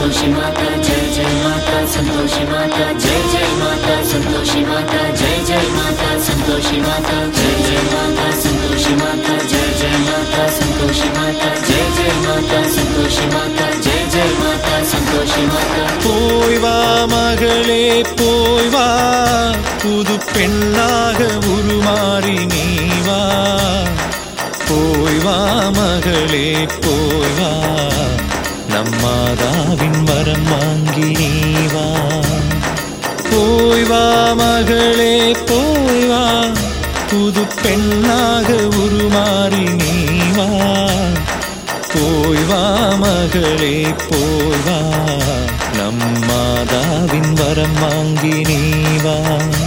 संतोषी माता जय जय माता संतोषी माता जय जय माता संतोषी माता जय जय माता संतोषी माता जय जय माता संतोषी माता जय जय माता संतोषी माता जय जय माता संतोषी माता जय जय माता संतोषी माता போய் வா மகளே போய் வா புது பெண்ணாக உருமாறி நீ வா போய் வா மகளே போய் வா நம் மாதாவின் வரம் வாங்கி நீ வா போய் வா மகளே போய் வா புது பெண்ணாக உருமாறி நீ வா போய் வா மகளே போய் வா நம் மாதாவின் வரம் வாங்கி நீ வா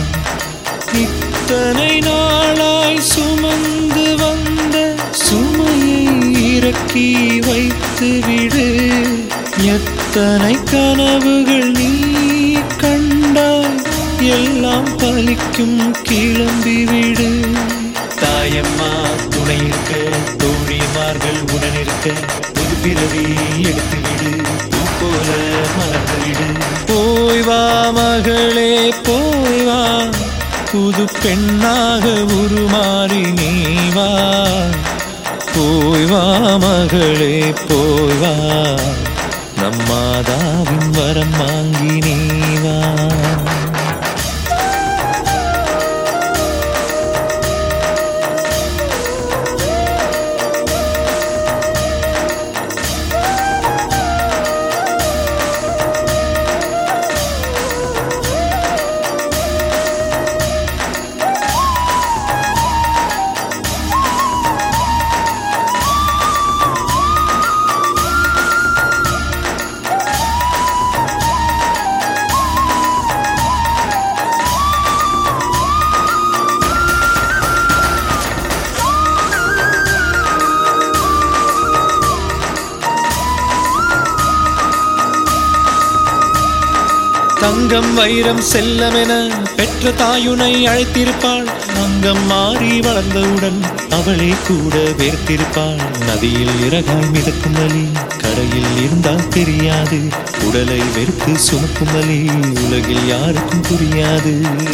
இத்தனை நாளாய் சுமந்து வந்த சுமையை இறக்கி வைத்து விடு எத்தனை கனவுகள் நீ கண்டாய் எல்லாம் பலிக்கும் கிளம்பி விடு தாயம்மா துணை இருக்க தோழிமார்கள் உடனிருக்க புது பிறவி எடுத்து விடு பூ போல மலர்ந்திடு போய் வா மகளே போய் வா புது பெண்ணாக உருமாறி நீ வா போய் வா மகளே போய் வா நம் மாதாவின் வரம் வாங்கி நீ வா தங்கம் வைரம் செல்லமென பெற்ற தாயுனை அழைத்திருப்பாள் அங்கம் மாறி வளர்ந்தவுடன் அவளே கூட வேர்த்திருப்பாள் நதியில் இறகாய் மிதக்கும் வலி கரையில் இருந்தால் தெரியாது உடலை வெறுத்து சுமக்கும் வலி உலகில் யாருக்கும் புரியாது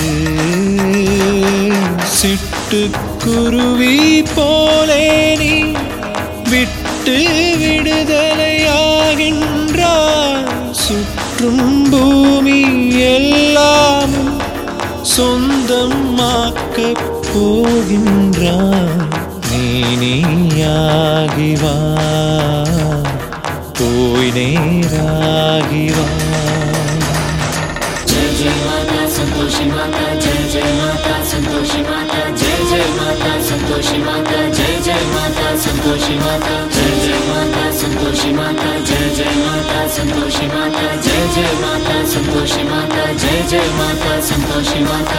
சிட்டுக்குருவி போலே நீ விட்டு விடுதலையாகின்றாய் சுற்றும் பூமி எல்லாம் சொந்தமாக்கப் போகின்றாய் நீயாகி வா போய் நேராகி வா जय जय माता संतोषी माता जय जय माता संतोषी माता जय जय माता संतोषी माता जय जय माता संतोषी माता जय जय माता संतोषी माता जय जय माता संतोषी माता जय जय माता संतोषी माता जय जय माता संतोषी माता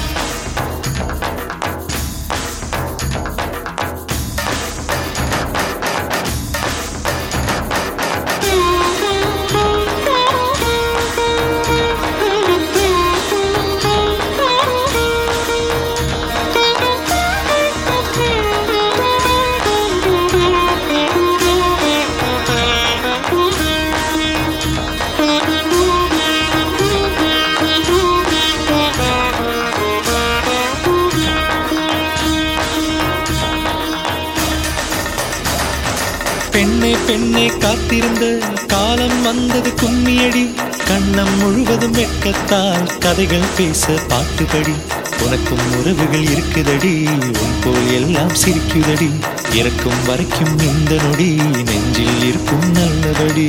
பெண்ணே பெண்ணே காத்திருந்த காலம் வந்தது கும்மியடி கண்ணம் முழுவதும் வெட்கத்தால் கதைகள் பேச பாட்டுபடி உனக்கும் உறவுகள் இருக்குதடி உன் போல் எல்லாம் சிரிக்குதடி இறக்கும் வரைக்கும் இந்த நொடி நெஞ்சில் இருக்கும் நல்லபடி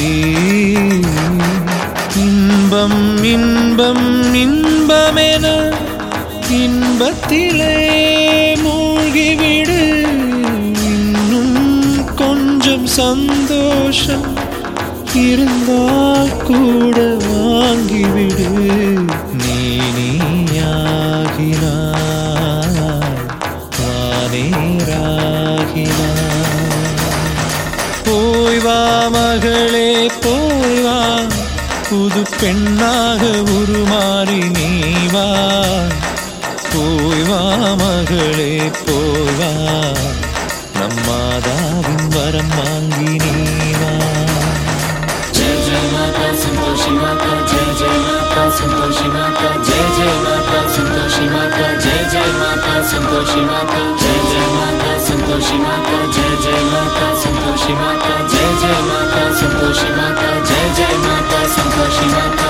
இன்பம் இன்பம் இன்பமென இன்பத்திலே மூழ்கிவிடு கொஞ்சம் சந்தோஷம் இருந்தால் கூட வாங்கிவிடு நீயாகினாய் வானேராகினாய் போய் வா மகளே போய் வா புது பெண்ணாக உருமாறி நீ வா போய் வா மகளே போய் வா நம்மாதாவின் வரம் வாங்கி நீ வா जय जय माता संतोषी माता जय जय माता संतोषी माता जय जय माता संतोषी माता जय जय माता संतोषी माता जय जय माता संतोषी माता जय जय माता संतोषी माता जय जय माता संतोषी माता